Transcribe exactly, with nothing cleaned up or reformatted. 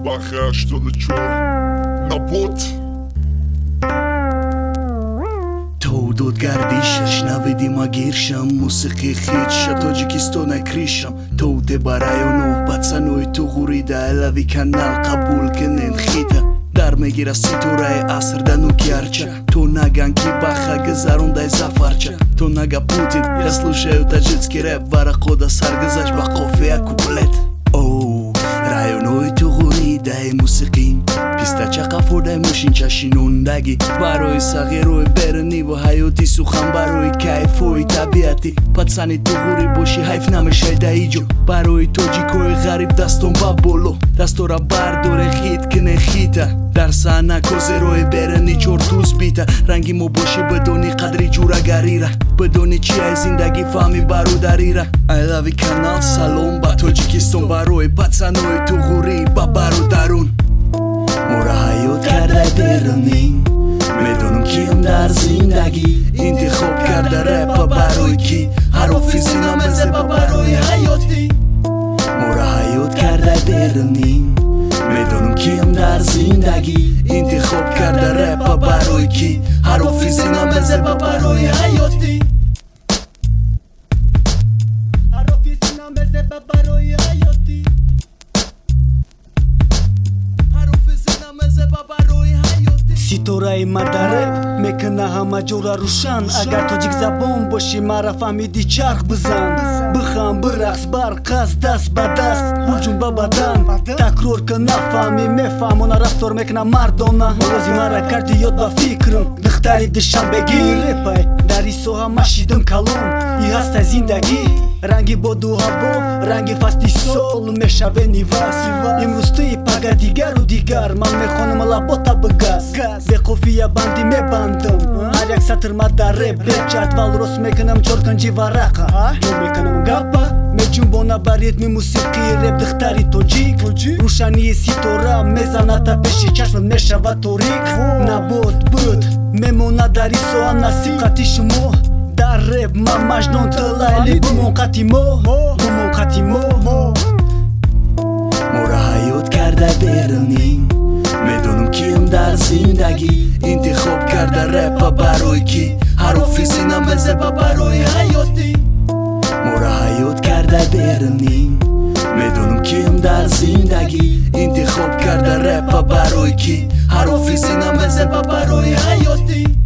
Bacha هشتاد و چهار نبود تو دود گردیشش نویدیم گیرشم موسیقی خیچ تاجیکستان کریشم تو ده برایونو پацануй تو غوریده الوی کانال قبول کنن خیده در میگیره ستوره عصر دنو کیارچه تو نگن کی баха گذرونده زفرچه تو نگه پوتین я слушаю таджикский рэп варақода саргазаш ба қофия куплет оу районои ту ғуридаи мусиқим пистача қафурдаи мошинчашинондаги барои сағирои берниву ҳаёти сухан барои кайфои табиати пацани ту ғури боши ҳайф намешай даиҷо барои тоҷикои ғариб дастон ба боло дастора бардоре хит кине хита дар саҳна козерои берни чортуз бита ранги мо боши бидони қадри ҷурагарира бидони чи ай зиндагӣ фаҳми бародарира айлави канал салом ба тоҷикистон барои пацанои ту ғурӣ ба бародарон моро ҳаёт кардай бернин медонам ким дар зиндагӣ интихоб карда рэпа барои ки ҳарофизи намезеба барои ҳаётӣ моро ҳаёт кардай бернин медонам ким дар зиндагӣ интихоб карда рэпа барои ки ҳарофизи намезеба барои ҳаётӣ ҳарофизи намезеба барои ҳаётӣ ҳарофизи намезеба барои ҳаётӣ ситораи мадареб мекуна ҳама ҷора рӯшан агар тоҷик забон бошӣ мара фаҳмидӣ чарх бизан бихам бирақс барқас даст ба даст ҳуҷумба бадан такрор кун нафаҳмӣ мефаҳмона рафтор мекуна мардона овози мара карди ёд ба фикрам духтари душанбеги репай дар и соҳа машидам калон и ҳастай зиндагӣ ранги боду ҳаво ранги фасли сол мешаве нивас имрӯз туи пага дигару дигар ман мехонам лабота бигаз беқофия банди мебандам ҳар як сатр мадареб беҷадвал рост мекунам чорканҷи варақа ё мекунам гапа меҷунбона ба ритми мусиқии реп духтари тоҷик рӯшании ситора мезанада пеши чашмат мешавад торик набод буд мемона дар и соҳа насиқати шумо дар реп ман маҷнун тилайли бумон қати мо бумон қати мо моро ҳаёт карда бернин медонам ким дар зиндагӣ интихоб карда рэпа барои ки ҳарофизи намезеба барои ҳаётӣ моро ҳаёт карда бернин медонам ким дар зиндагӣ интихоб карда рэпа барои ки ҳарофизи намезеба барои ҳаётӣ